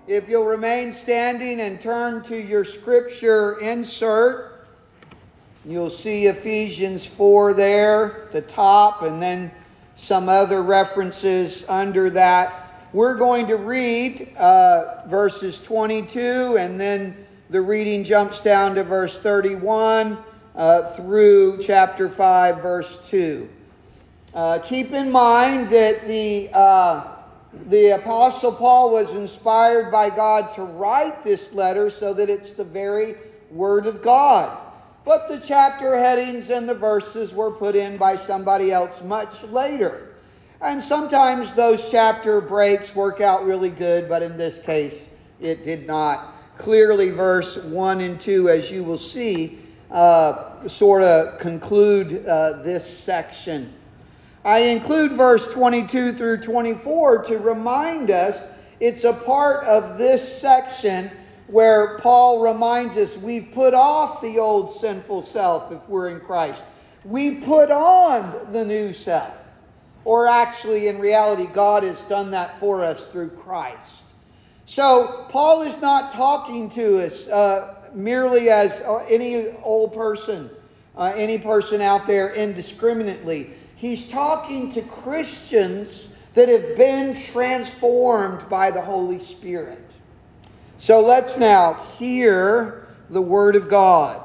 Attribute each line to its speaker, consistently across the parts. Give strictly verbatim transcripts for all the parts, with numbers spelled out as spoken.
Speaker 1: if you'll remain standing and turn to your scripture insert, you'll see Ephesians four there at the top, and then some other references under that. We're going to read uh, verses twenty-two, and then the reading jumps down to verse thirty-one uh, through chapter five, verse two. Uh, keep in mind that the uh, the Apostle Paul was inspired by God to write this letter so that it's the very Word of God. But the chapter headings and the verses were put in by somebody else much later. And sometimes those chapter breaks work out really good, but in this case it did not. Clearly verse one and two, as you will see, uh, sort of conclude uh, this section. I include verse twenty-two through twenty-four to remind us it's a part of this section where Paul reminds us we've put off the old sinful self if we're in Christ. We put on the new self. Or actually, in reality, God has done that for us through Christ. So Paul is not talking to us uh, merely as uh, any old person, uh, any person out there indiscriminately. He's talking to Christians that have been transformed by the Holy Spirit. So let's now hear the Word of God.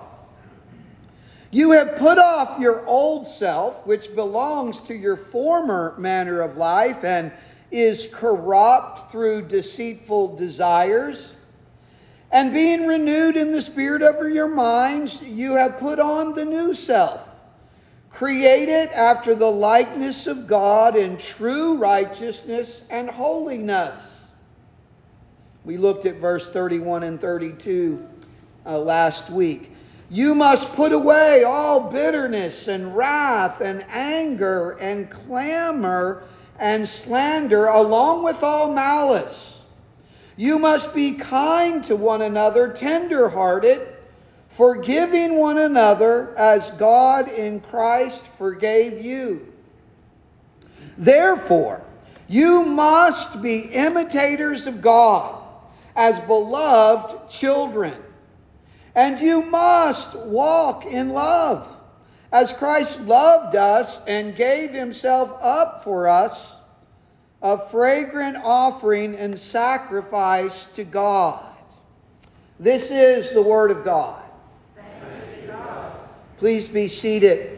Speaker 1: You have put off your old self, which belongs to your former manner of life and is corrupt through deceitful desires. And being renewed in the spirit of your minds, you have put on the new self, created after the likeness of God in true righteousness and holiness. We looked at verse thirty-one and thirty-two uh, last week. You must put away all bitterness and wrath and anger and clamor and slander, along with all malice. You must be kind to one another, tender-hearted, forgiving one another as God in Christ forgave you. Therefore, you must be imitators of God as beloved children. And you must walk in love, as Christ loved us and gave himself up for us, a fragrant offering and sacrifice to God. This is the Word of God.
Speaker 2: Thanks be to God.
Speaker 1: Please be seated.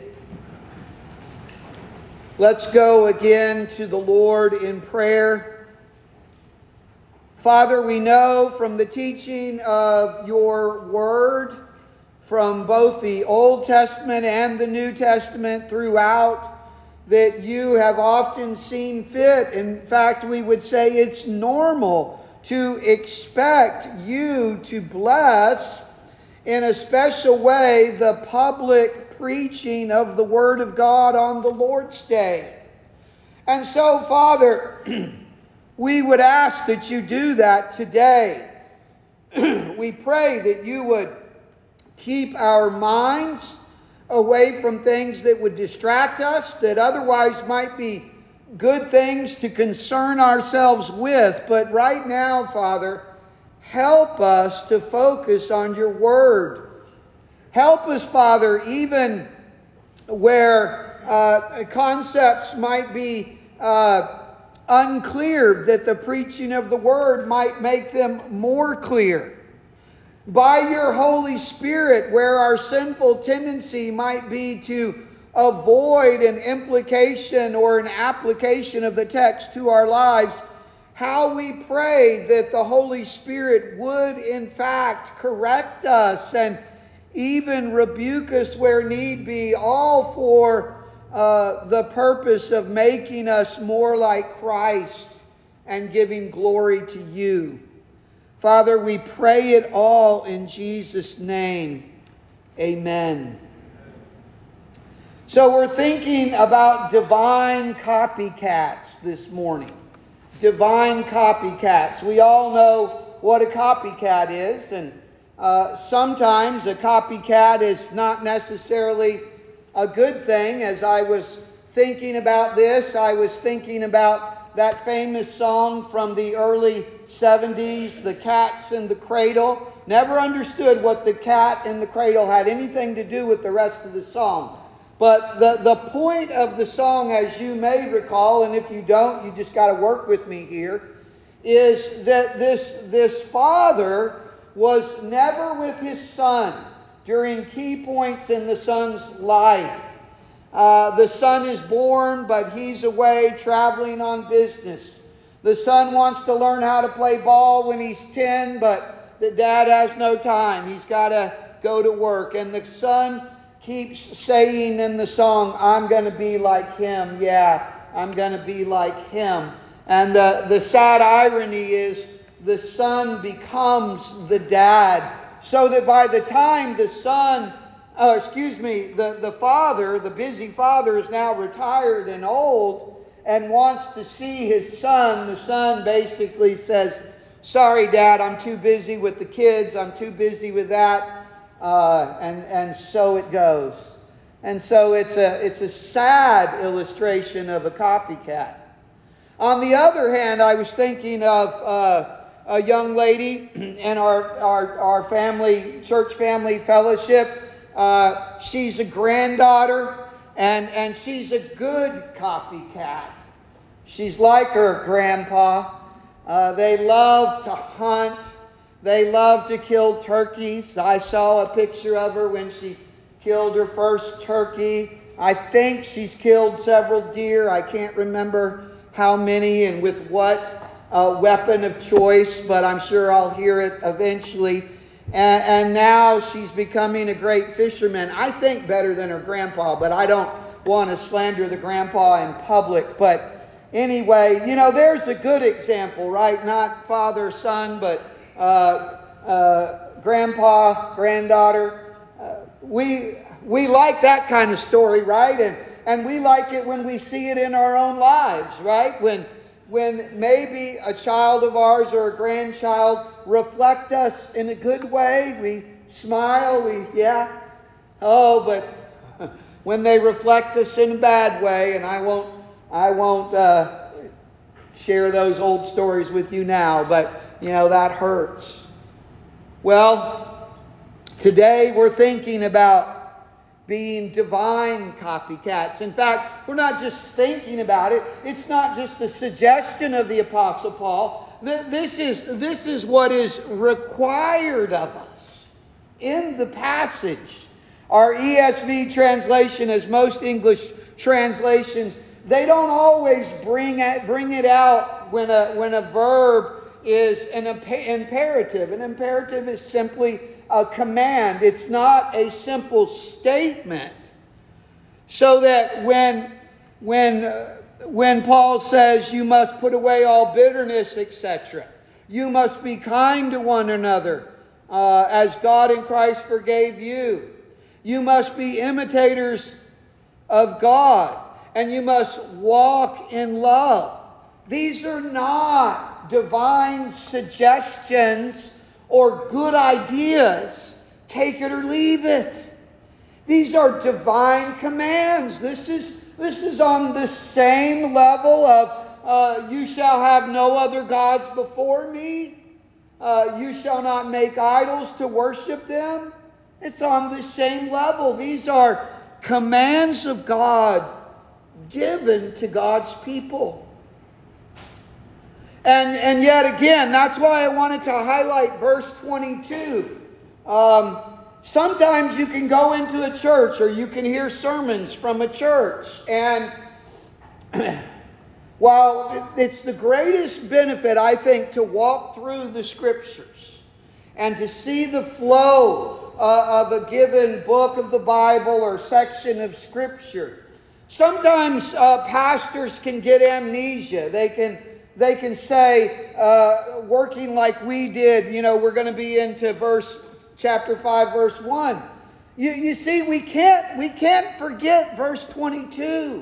Speaker 1: Let's go again to the Lord in prayer. Father, we know from the teaching of your Word, from both the Old Testament and the New Testament throughout, that you have often seen fit. In fact, we would say it's normal to expect you to bless in a special way the public preaching of the Word of God on the Lord's Day. And so, Father, we would ask that you do that today. We pray that you would keep our minds away from things that would distract us, that otherwise might be good things to concern ourselves with. But right now, Father, help us to focus on your Word. Help us, Father, even where uh, concepts might be uh, unclear, that the preaching of the Word might make them more clear. By your Holy Spirit, where our sinful tendency might be to avoid an implication or an application of the text to our lives, how we pray that the Holy Spirit would in fact correct us and even rebuke us where need be, all for Uh, the purpose of making us more like Christ and giving glory to you. Father, we pray it all in Jesus' name. Amen. So we're thinking about divine copycats this morning. Divine copycats. We all know what a copycat is, and uh, sometimes a copycat is not necessarily a good thing. As I was thinking about this, I was thinking about that famous song from the early seventies, The Cat's in the Cradle. Never understood what the cat in the cradle had anything to do with the rest of the song. But the, the point of the song, as you may recall, and if you don't, you just got to work with me here, is that this, this father was never with his son during key points in the son's life. Uh, the son is born, but he's away traveling on business. The son wants to learn how to play ball when he's ten, but the dad has no time. He's got to go to work. And the son keeps saying in the song, I'm going to be like him. Yeah, I'm going to be like him. And the, the sad irony is the son becomes the dad. So that by the time the son, oh, excuse me, the, the father, the busy father is now retired and old and wants to see his son, the son basically says, sorry, Dad, I'm too busy with the kids. I'm too busy with that. Uh, and, and so it goes. And so it's a, it's a sad illustration of a copycat. On the other hand, I was thinking of uh, a young lady in our, our, our family, church family fellowship. Uh, she's a granddaughter, and, and she's a good copycat. She's like her grandpa. Uh, they love to hunt. They love to kill turkeys. I saw a picture of her when she killed her first turkey. I think she's killed several deer. I can't remember how many and with what uh, weapon of choice, but I'm sure I'll hear it eventually. And, and now she's becoming a great fisherman. I think better than her grandpa, but I don't want to slander the grandpa in public. But anyway, you know, there's a good example, right? Not father, son, but uh, uh, grandpa, granddaughter. Uh, we we like that kind of story, right? And and we like it when we see it in our own lives, right? When when maybe a child of ours or a grandchild reflect us in a good way, we smile, we, yeah. Oh, but when they reflect us in a bad way, and I won't, I won't uh, share those old stories with you now, but, you know, that hurts. Well, today we're thinking about being divine copycats. In fact, we're not just thinking about it. It's not just a suggestion of the Apostle Paul. This is, this is what is required of us in the passage. Our E S V translation, as most English translations, they don't always bring it, bring it out when a, when a verb is an imperative. An imperative is simply a command. It's not a simple statement. So that when when uh, when Paul says you must put away all bitterness, et cetera, you must be kind to one another uh, as God in Christ forgave you. You must be imitators of God, and you must walk in love. These are not divine suggestions or good ideas, take it or leave it. These are divine commands. This is, this is on the same level of uh, you shall have no other gods before me. Uh, you shall not make idols to worship them. It's on the same level. These are commands of God given to God's people. And, and yet again, that's why I wanted to highlight verse twenty-two. Um, sometimes you can go into a church or you can hear sermons from a church. And while it's the greatest benefit, I think, to walk through the Scriptures and to see the flow uh, of a given book of the Bible or section of Scripture, sometimes uh, pastors can get amnesia. They can... They can say, uh, working like we did, you know, we're going to be into verse, chapter five, verse one. You, you see, we can't, we can't forget verse twenty-two.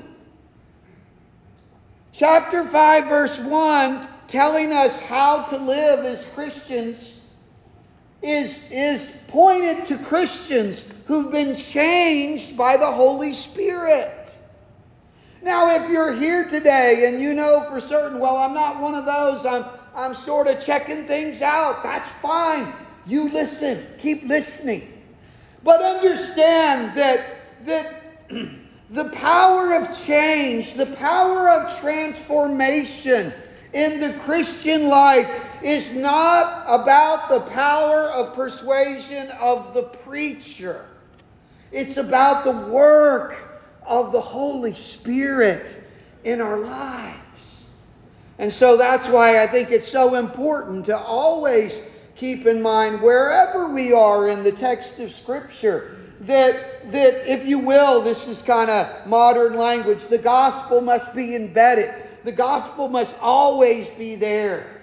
Speaker 1: Chapter five, verse one, telling us how to live as Christians, is, is pointed to Christians who've been changed by the Holy Spirit. Now, if you're here today and you know for certain, well, I'm not one of those, I'm, I'm sort of checking things out, that's fine. You listen, keep listening. But understand that, that the power of change, the power of transformation in the Christian life is not about the power of persuasion of the preacher. It's about the work of the Holy Spirit in our lives. And so that's why I think it's so important to always keep in mind, wherever we are in the text of Scripture, that, that if you will, this is kind of modern language, the gospel must be embedded. The gospel must always be there.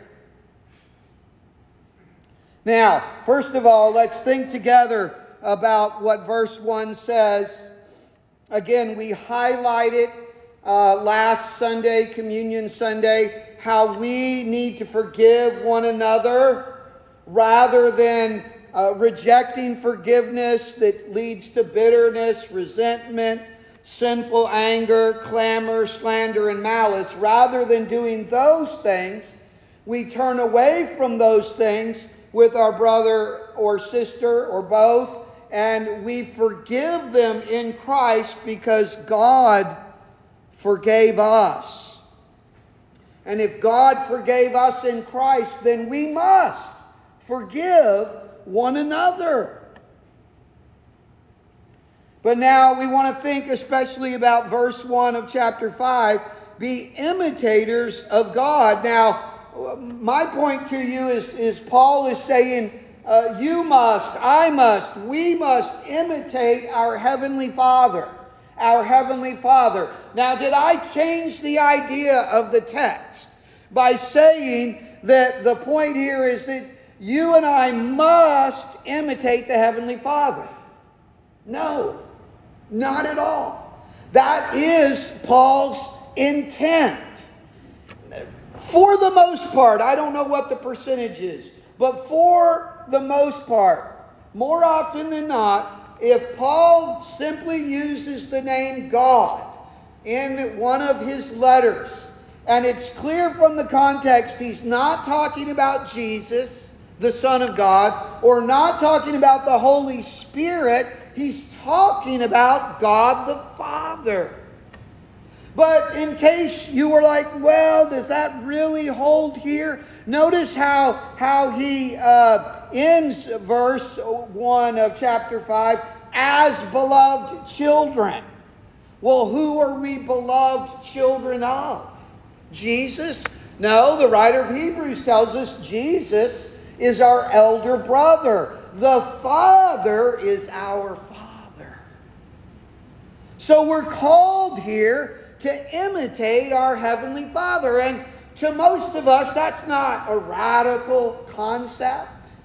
Speaker 1: Now, first of all, let's think together about what verse one says. Again, we highlighted uh, last Sunday, Communion Sunday, how we need to forgive one another rather than uh, rejecting forgiveness that leads to bitterness, resentment, sinful anger, clamor, slander, and malice. Rather than doing those things, we turn away from those things with our brother or sister or both, and we forgive them in Christ because God forgave us. And if God forgave us in Christ, then we must forgive one another. But now we want to think especially about verse one of chapter five, be imitators of God. Now, my point to you is, is Paul is saying, uh, you must, I must, we must imitate our Heavenly Father. Our Heavenly Father. Now, did I change the idea of the text by saying that the point here is that you and I must imitate the Heavenly Father? No, not at all. That is Paul's intent. For the most part, I don't know what the percentage is, but for the most part, more often than not, if Paul simply uses the name God in one of his letters, and it's clear from the context he's not talking about Jesus, the Son of God, or not talking about the Holy Spirit, he's talking about God the Father. But in case you were like, well, does that really hold here? Notice how, how he uh, ends verse one of chapter five, as beloved children. Well, who are we beloved children of? Jesus? No, the writer of Hebrews tells us Jesus is our elder brother. The Father is our Father. So we're called here to imitate our Heavenly Father. And to most of us, that's not a radical concept.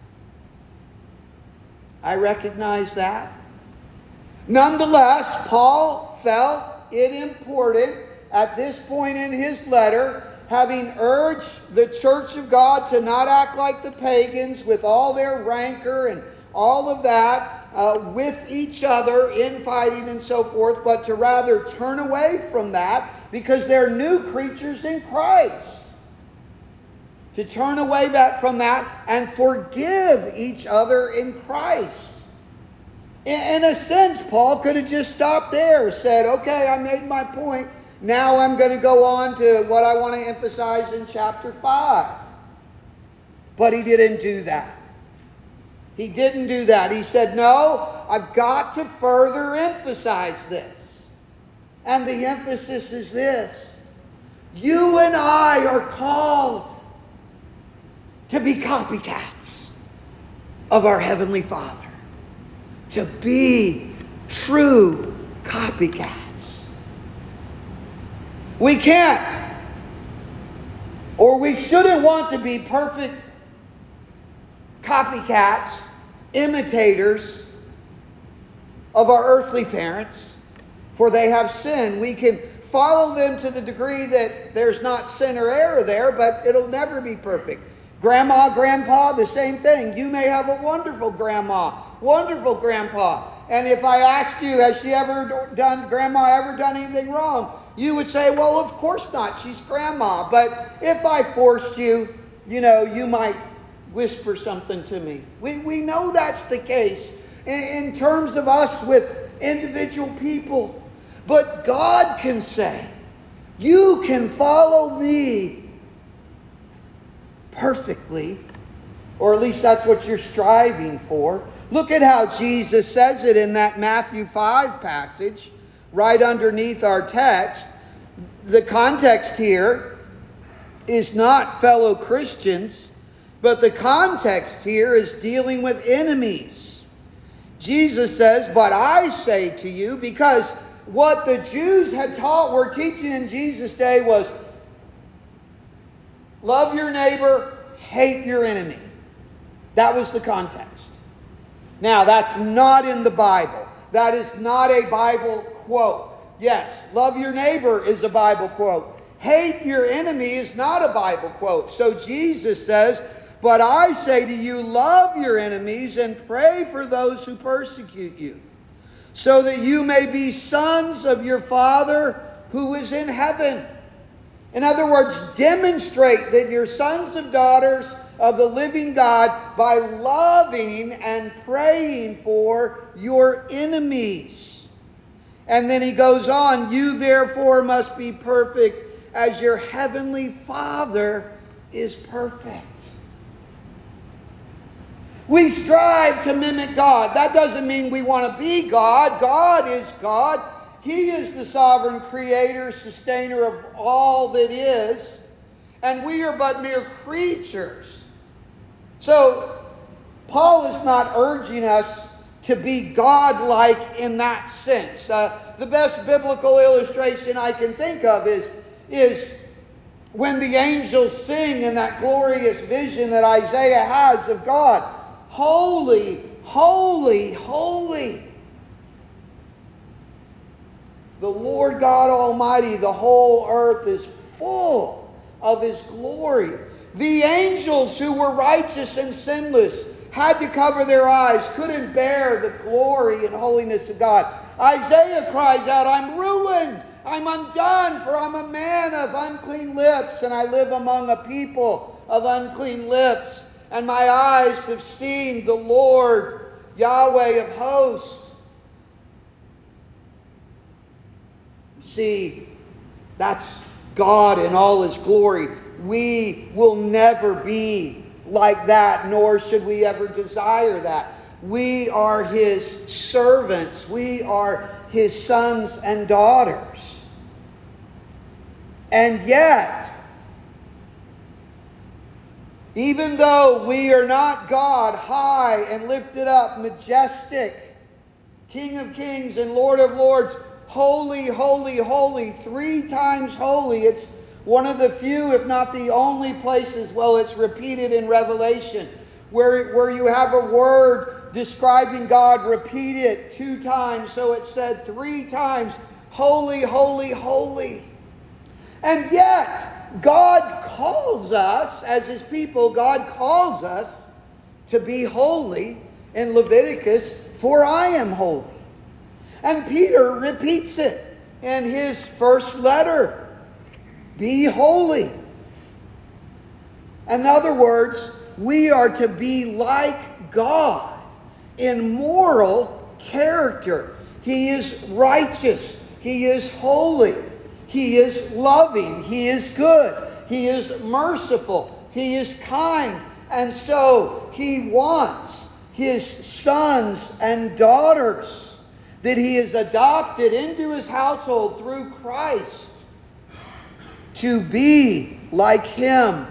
Speaker 1: I recognize that. Nonetheless, Paul felt it important at this point in his letter, having urged the church of God to not act like the pagans with all their rancor and all of that, Uh, with each other, infighting and so forth, but to rather turn away from that because they're new creatures in Christ. To turn away that from that and forgive each other in Christ. In, in a sense, Paul could have just stopped there, said, okay, I made my point. Now I'm going to go on to what I want to emphasize in chapter five. But he didn't do that. He didn't do that. He said, no, I've got to further emphasize this. And the emphasis is this. You and I are called to be copycats of our Heavenly Father. To be true copycats. We can't, or we shouldn't want to be perfect copycats, imitators of our earthly parents, for they have sinned. We can follow them to the degree that there's not sin or error there, but it'll never be perfect. Grandma, grandpa, the same thing. You may have a wonderful grandma, wonderful grandpa. And if I asked you, has she ever done, grandma ever done anything wrong? You would say, well, of course not. She's grandma. But if I forced you, you know, you might whisper something to me. We, we know that's the case in, in terms of us with individual people. But God can say, you can follow me perfectly, or at least that's what you're striving for. Look at how Jesus says it in that Matthew five passage, right underneath our text. The context here is not fellow Christians, but the context here is dealing with enemies. Jesus says, but I say to you, because what the Jews had taught, were teaching in Jesus' day was, love your neighbor, hate your enemy. That was the context. Now, that's not in the Bible. That is not a Bible quote. Yes, love your neighbor is a Bible quote. Hate your enemy is not a Bible quote. So Jesus says, but I say to you, love your enemies and pray for those who persecute you, so that you may be sons of your Father who is in heaven. In other words, demonstrate that you're sons and daughters of the living God by loving and praying for your enemies. And then he goes on, you therefore must be perfect as your heavenly Father is perfect. We strive to mimic God. That doesn't mean we want to be God. God is God. He is the sovereign creator, sustainer of all that is. And we are but mere creatures. So, Paul is not urging us to be God-like in that sense. Uh, the best biblical illustration I can think of is, is when the angels sing in that glorious vision that Isaiah has of God. Holy, holy, holy. The Lord God Almighty, the whole earth is full of His glory. The angels who were righteous and sinless had to cover their eyes, couldn't bear the glory and holiness of God. Isaiah cries out, I'm ruined, I'm undone, for I'm a man of unclean lips, and I live among a people of unclean lips. And my eyes have seen the Lord, Yahweh of hosts. See, that's God in all His glory. We will never be like that, nor should we ever desire that. We are His servants. We are His sons and daughters. And yet, even though we are not God, high and lifted up, majestic, King of kings and Lord of lords, holy, holy, holy, three times holy. It's one of the few, if not the only places, well, it's repeated in Revelation, where, where you have a word describing God, repeat it two times. So it said three times, holy, holy, holy. And yet, God calls us, as His people, God calls us to be holy in Leviticus, for I am holy. And Peter repeats it in his first letter. Be holy. In other words, we are to be like God in moral character. He is righteous. He is holy. He is loving. He is good. He is merciful. He is kind. And so He wants His sons and daughters that He has adopted into His household through Christ to be like Him.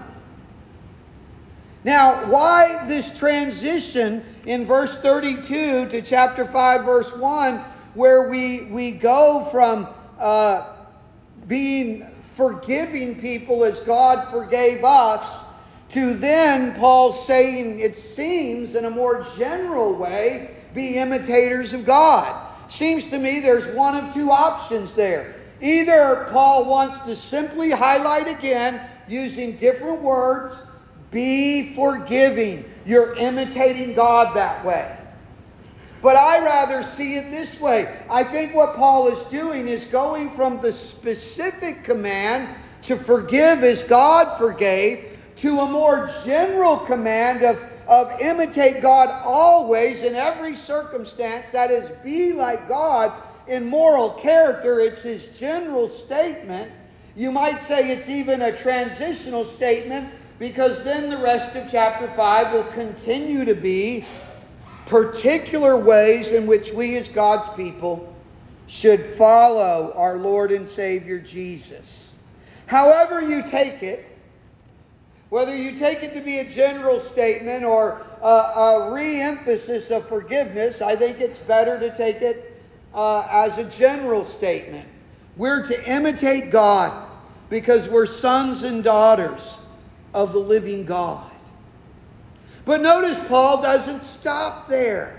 Speaker 1: Now, why this transition in verse thirty-two to chapter five, verse one, where we, we go from uh, being forgiving people as God forgave us, to then Paul saying, it seems in a more general way, be imitators of God. Seems to me there's one of two options there. Either Paul wants to simply highlight again, using different words, be forgiving. You're imitating God that way. But I rather see it this way. I think what Paul is doing is going from the specific command to forgive as God forgave to a more general command of, of imitate God always in every circumstance. That is, be like God in moral character. It's his general statement. You might say it's even a transitional statement, because then the rest of chapter five will continue to be particular ways in which we as God's people should follow our Lord and Savior Jesus. However you take it, whether you take it to be a general statement or a, a re-emphasis of forgiveness, I think it's better to take it uh, as a general statement. We're to imitate God because we're sons and daughters of the living God. But notice Paul doesn't stop there.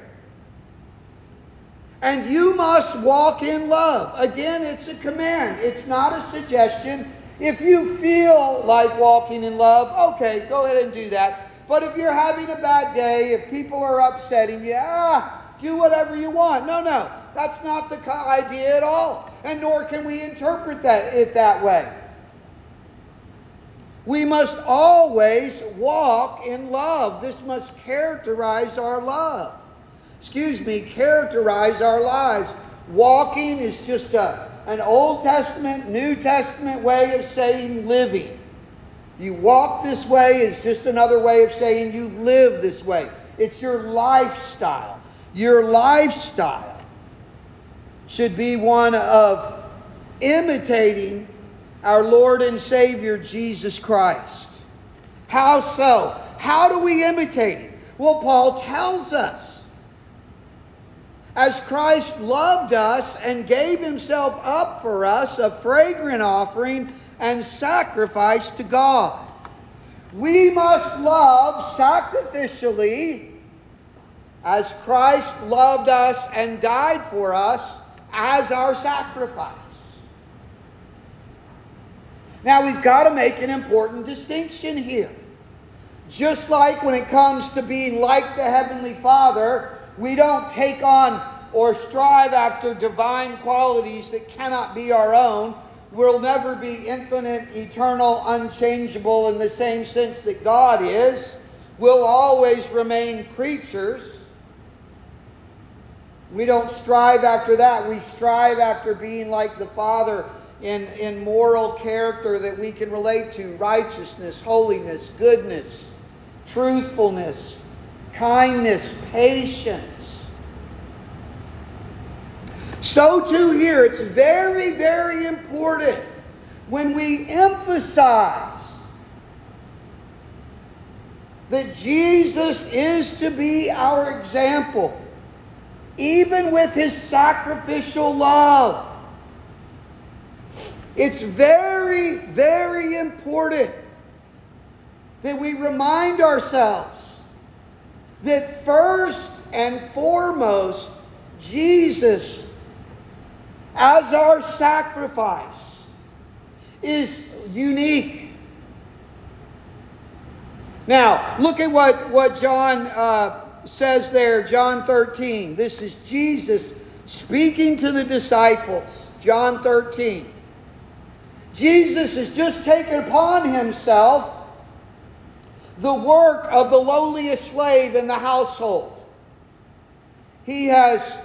Speaker 1: And you must walk in love. Again, it's a command. It's not a suggestion. If you feel like walking in love, okay, go ahead and do that. But if you're having a bad day, if people are upsetting you, ah, do whatever you want. No, no, that's not the idea at all. And nor can we interpret that it that way. We must always walk in love. This must characterize our love. Excuse me, characterize our lives. Walking is just a, an Old Testament, New Testament way of saying living. You walk this way is just another way of saying you live this way. It's your lifestyle. Your lifestyle should be one of imitating our Lord and Savior, Jesus Christ. How so? How do we imitate Him? Well, Paul tells us. As Christ loved us and gave Himself up for us, a fragrant offering and sacrifice to God. We must love sacrificially as Christ loved us and died for us as our sacrifice. Now, we've got to make an important distinction here. Just like when it comes to being like the Heavenly Father, we don't take on or strive after divine qualities that cannot be our own. We'll never be infinite, eternal, unchangeable in the same sense that God is. We'll always remain creatures. We don't strive after that. We strive after being like the Father in, in moral character that we can relate to. Righteousness, holiness, goodness, truthfulness, kindness, patience. So too here, it's very, very important when we emphasize that Jesus is to be our example, even with His sacrificial love. It's very, very important that we remind ourselves that first and foremost, Jesus, as our sacrifice, is unique. Now, look at what, what John uh, says there, John thirteen. This is Jesus speaking to the disciples. John thirteen. Jesus has just taken upon Himself the work of the lowliest slave in the household. He has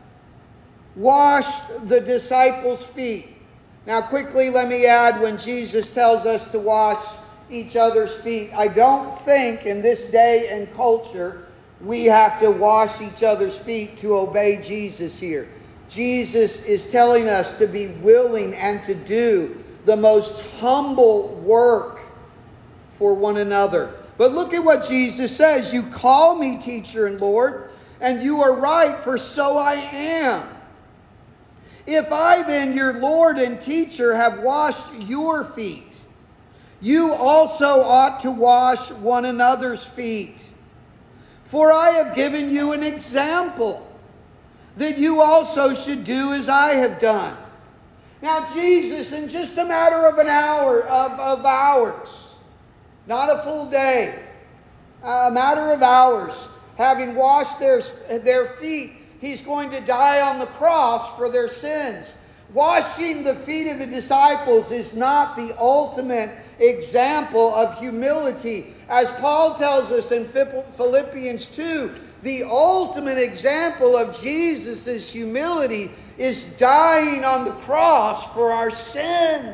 Speaker 1: washed the disciples' feet. Now quickly let me add, when Jesus tells us to wash each other's feet, I don't think in this day and culture we have to wash each other's feet to obey Jesus here. Jesus is telling us to be willing and to do the most humble work for one another. But look at what Jesus says. You call me teacher and Lord, and you are right, for so I am. If I then, your Lord and teacher, have washed your feet, you also ought to wash one another's feet. For I have given you an example, that you also should do as I have done. Now Jesus, in just a matter of an hour, of, of hours, not a full day, a matter of hours, having washed their, their feet, He's going to die on the cross for their sins. Washing the feet of the disciples is not the ultimate example of humility. As Paul tells us in Philippians two, the ultimate example of Jesus' humility is dying on the cross for our sins.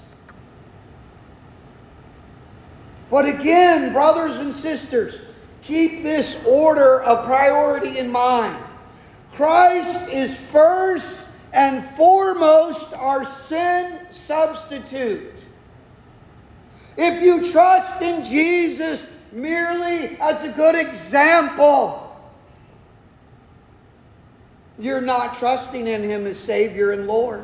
Speaker 1: But again, brothers and sisters, keep this order of priority in mind. Christ is first and foremost our sin substitute. If you trust in Jesus merely as a good example, you're not trusting in Him as Savior and Lord.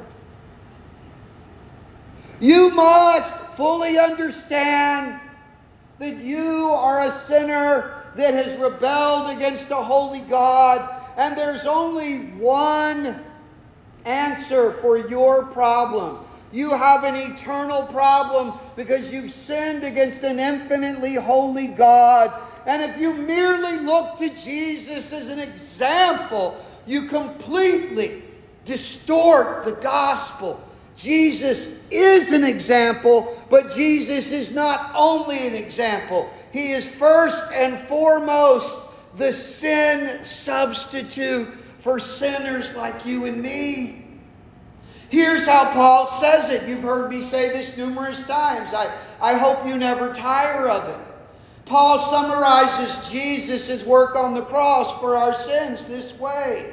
Speaker 1: You must fully understand that you are a sinner that has rebelled against a holy God, and there's only one answer for your problem. You have an eternal problem because you've sinned against an infinitely holy God. And if you merely look to Jesus as an example, you completely distort the gospel. Jesus is an example, but Jesus is not only an example. He is first and foremost the sin substitute for sinners like you and me. Here's how Paul says it. You've heard me say this numerous times. I, I hope you never tire of it. Paul summarizes Jesus' work on the cross for our sins this way.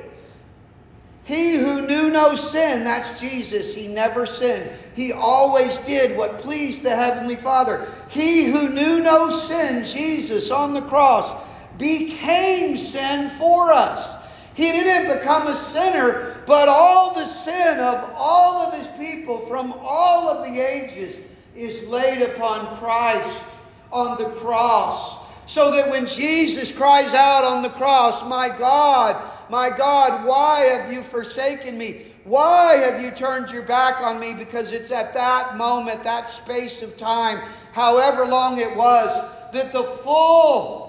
Speaker 1: He who knew no sin, that's Jesus, He never sinned. He always did what pleased the Heavenly Father. He who knew no sin, Jesus on the cross, became sin for us. He didn't become a sinner, but all the sin of all of His people from all of the ages is laid upon Christ on the cross. So that when Jesus cries out on the cross, "My God, my God, why have you forsaken me? Why have you turned your back on me?" Because it's at that moment, that space of time, however long it was, that the full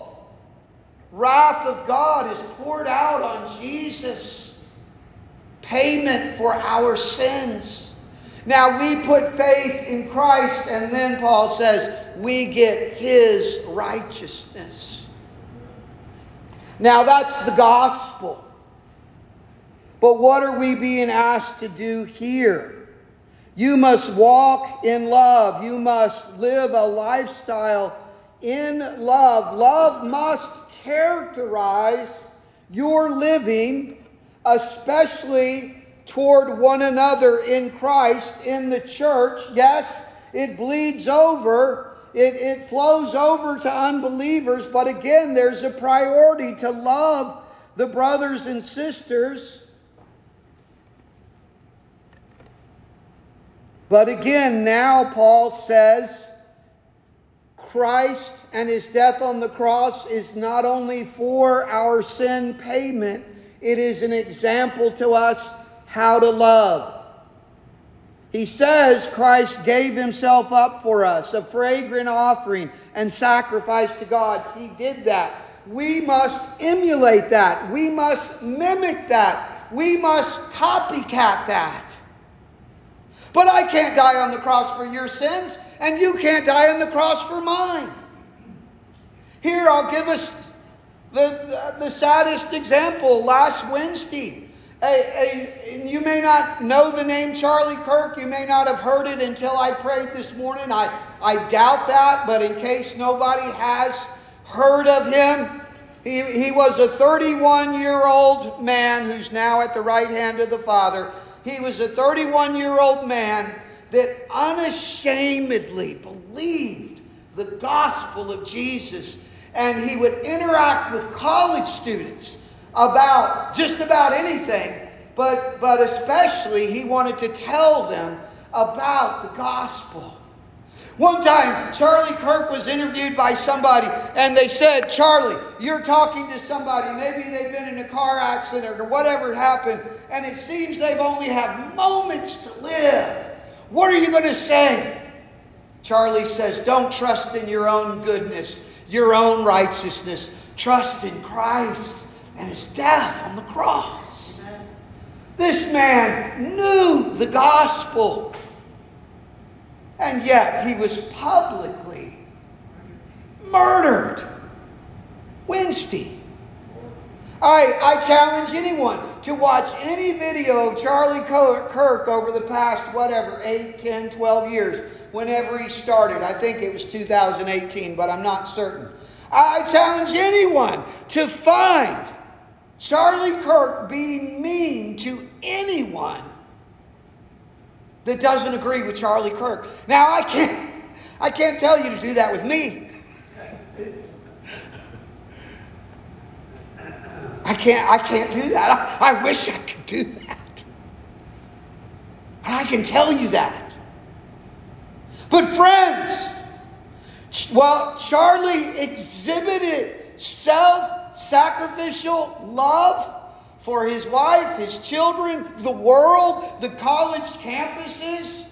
Speaker 1: wrath of God is poured out on Jesus. Payment for our sins. Now we put faith in Christ, and then Paul says we get His righteousness. Now that's the gospel. But what are we being asked to do here? You must walk in love. You must live a lifestyle in love. Love must characterize your living, especially toward one another in Christ, in the church. Yes, it bleeds over. It, it flows over to unbelievers. But again, there's a priority to love the brothers and sisters. But again, now Paul says, Christ and His death on the cross is not only for our sin payment, it is an example to us how to love. He says Christ gave Himself up for us, a fragrant offering and sacrifice to God. He did that. We must emulate that. We must mimic that. We must copycat that. But I can't die on the cross for your sins, and you can't die on the cross for mine. Here, I'll give us the, the saddest example. Last Wednesday, a, a, and you may not know the name Charlie Kirk. You may not have heard it until I prayed this morning. I, I doubt that, but in case nobody has heard of him, he, he was a thirty-one-year-old man who's now at the right hand of the Father. He was a thirty-one-year-old man that unashamedly believed the gospel of Jesus. And he would interact with college students about just about anything. But, but especially he wanted to tell them about the gospel. One time, Charlie Kirk was interviewed by somebody, and they said, "Charlie, you're talking to somebody. Maybe they've been in a car accident or whatever happened, and it seems they've only had moments to live. What are you going to say?" Charlie says, "Don't trust in your own goodness, your own righteousness. Trust in Christ and His death on the cross." This man knew the gospel. And yet he was publicly murdered. Wednesday. I, I challenge anyone to watch any video of Charlie Kirk over the past, whatever, eight, ten, twelve years, whenever he started. I think it was two thousand eighteen, but I'm not certain. I challenge anyone to find Charlie Kirk being mean to anyone that doesn't agree with Charlie Kirk. Now, I can't, I can't tell you to do that with me. I can't, I can't do that. I, I wish I could do that. I can tell you that. But friends, while Charlie exhibited self-sacrificial love for his wife, his children, the world, the college campuses,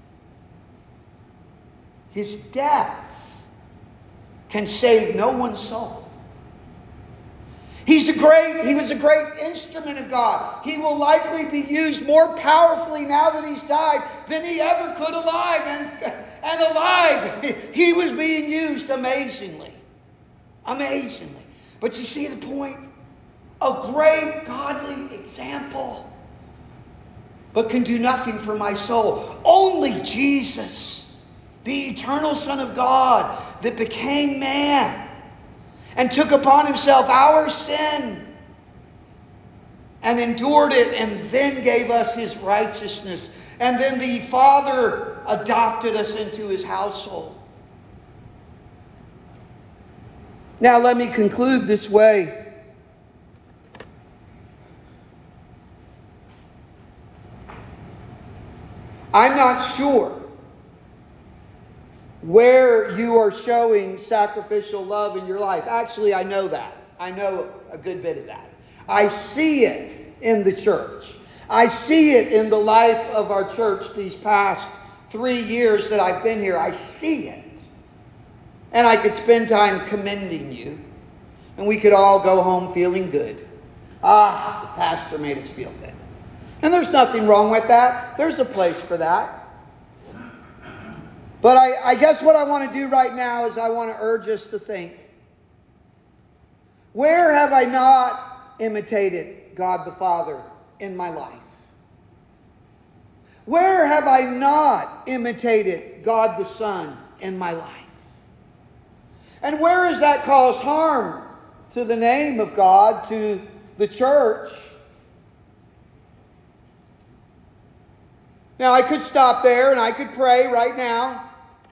Speaker 1: his death can save no one's soul. He's a great, he was a great instrument of God. He will likely be used more powerfully now that he's died than he ever could alive. And, and alive, he was being used amazingly. Amazingly. But you see the point? A great godly example. But can do nothing for my soul. Only Jesus, the eternal Son of God that became man and took upon himself our sin and endured it and then gave us his righteousness. And then the Father adopted us into his household. Now let me conclude this way. I'm not sure where you are showing sacrificial love in your life. Actually, I know that. I know a good bit of that. I see it in the church. I see it in the life of our church these past three years that I've been here. I see it. And I could spend time commending you. And we could all go home feeling good. Ah, the pastor made us feel good. And there's nothing wrong with that. There's a place for that. But I, I guess what I want to do right now is I want to urge us to think. Where have I not imitated God the Father in my life? Where have I not imitated God the Son in my life? And where has that caused harm to the name of God, to the church? Now, I could stop there and I could pray right now.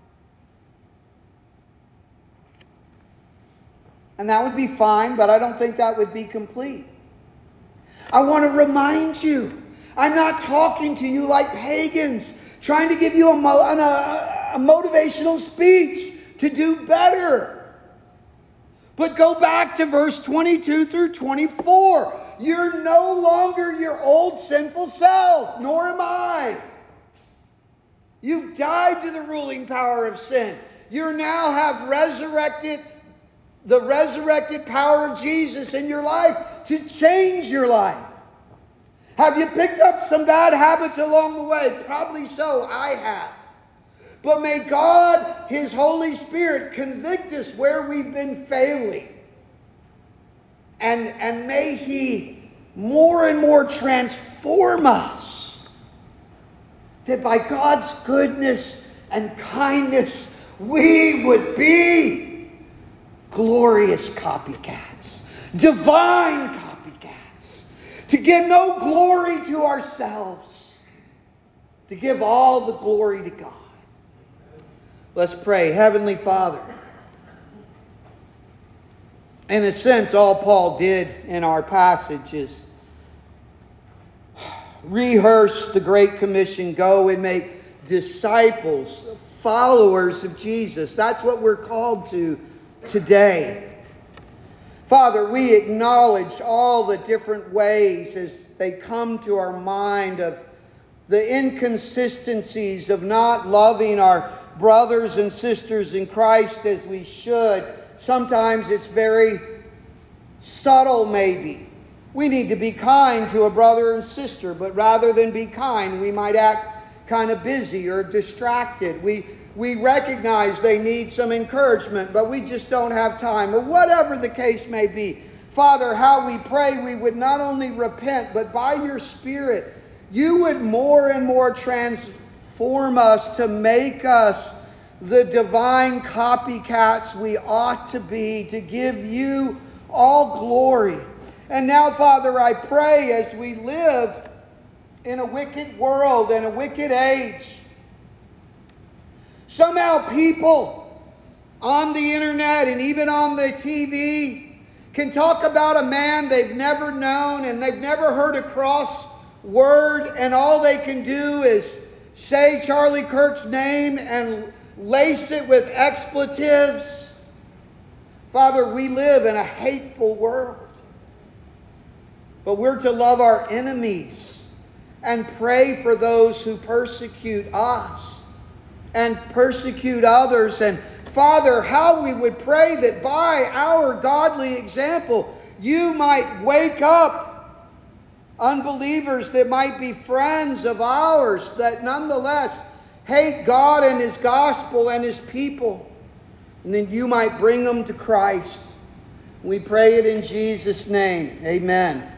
Speaker 1: And that would be fine, but I don't think that would be complete. I want to remind you, I'm not talking to you like pagans, trying to give you a, mo- a, a motivational speech to do better. But go back to verse twenty-two through twenty-four. You're no longer your old sinful self, nor am I. You've died to the ruling power of sin. You now have resurrected the resurrected power of Jesus in your life to change your life. Have you picked up some bad habits along the way? Probably so. I have. But may God, His Holy Spirit, convict us where we've been failing. And, and may He more and more transform us. That by God's goodness and kindness, we would be glorious copycats, divine copycats, to give no glory to ourselves, to give all the glory to God. Let's pray. Heavenly Father, in a sense, all Paul did in our passage is rehearse the Great Commission, go and make disciples, followers of Jesus. That's what we're called to today. Father, we acknowledge all the different ways as they come to our mind of the inconsistencies of not loving our brothers and sisters in Christ as we should. Sometimes it's very subtle maybe. We need to be kind to a brother and sister, but rather than be kind, we might act kind of busy or distracted. We, we recognize they need some encouragement, but we just don't have time, or whatever the case may be. Father, how we pray we would not only repent, but by your Spirit, you would more and more transform us to make us the divine copycats we ought to be, to give you all glory. And now, Father, I pray as we live in a wicked world and a wicked age, somehow people on the internet and even on the T V can talk about a man they've never known and they've never heard a cross word, and all they can do is say Charlie Kirk's name and lace it with expletives. Father, we live in a hateful world. But we're to love our enemies and pray for those who persecute us and persecute others. And Father, how we would pray that by our godly example, you might wake up unbelievers that might be friends of ours that nonetheless hate God and His gospel and His people. And then you might bring them to Christ. We pray it in Jesus' name. Amen.